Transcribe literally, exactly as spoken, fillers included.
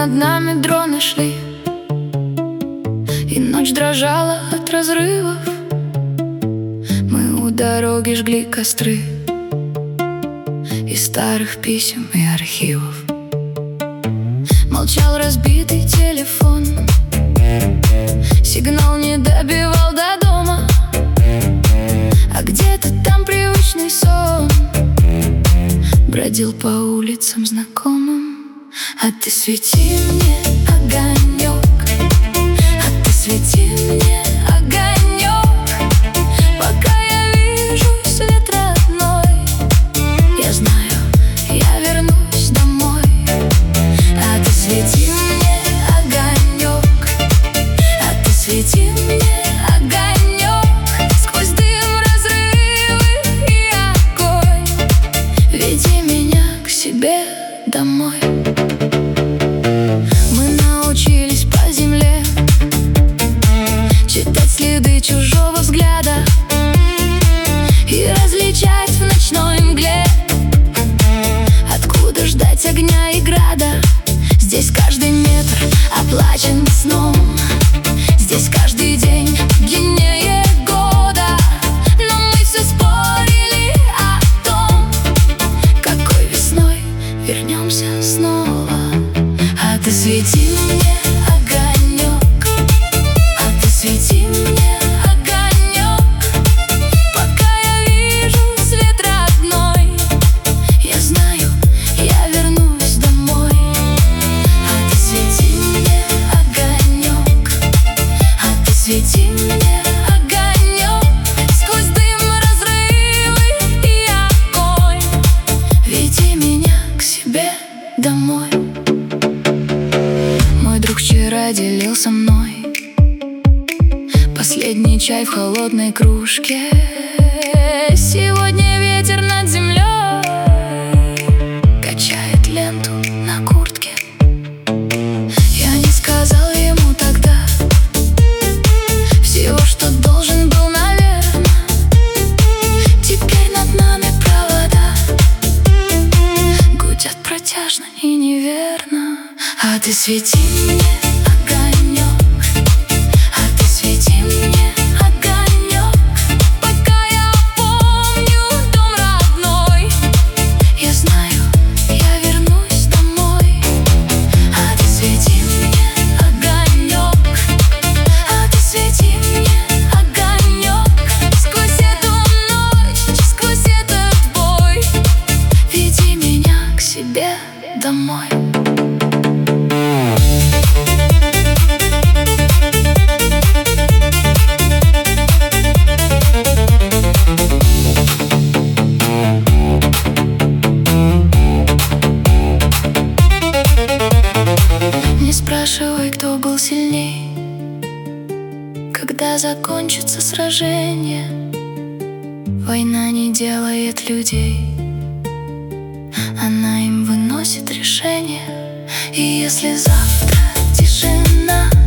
над нами дроны шли, и ночь дрожала от разрывов. Мы у дороги жгли костры из старых писем и архивов. Молчал разбитый телефон, сигнал не добивал до дома. А где-то там привычный сон бродил по улицам знакомым. А ты свети мне, огонек, а ты свети мне, огонек, пока я вижу свет родной. Я знаю, я вернусь домой. А ты свети мне, огонек, а ты свети мне, огонек, сквозь дым, разрывы и огонь. Веди меня к себе домой. Мы научились по земле читать следы чужого взгляда и различать в ночной мгле, откуда ждать огня и града. Здесь каждый метр оплачен сном, здесь каждый день длиннее года. Но мы все спорили о том, какой весной вернемся снова. А ты свети мне, огонек, а ты свети мне, огонек, пока я вижу свет родной. Я знаю, я вернусь домой. А ты свети мне, огонек, а ты свети мне, огонек, сквозь дым, разрывы и огонь. Веди меня к себе домой. Мой друг вчера делил со мной последний чай в холодной кружке. Сегодня ветер над землей качает ленту на куртке. Я не сказал ему тогда всего, что должен был, наверно. Теперь над нами провода гудят протяжно и неверно. А ты свети мне, огонек, а ты свети мне, огонек, пока я помню дом родной. Я знаю, я вернусь домой. А ты свети мне, огонек, а ты свети мне, огонек, сквозь эту ночь, сквозь этот бой. Веди меня к себе домой. Не спрашивай, кто был сильней, когда закончится сражение. Война не делает людей, она им выносит решение. И если завтра тишина,